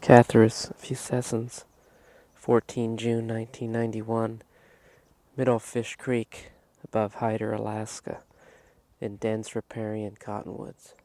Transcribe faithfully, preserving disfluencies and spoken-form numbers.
Cathars fuscescens, fourteen June nineteen ninety-one, Middle Fish Creek, above Hyder, Alaska, in dense riparian cottonwoods.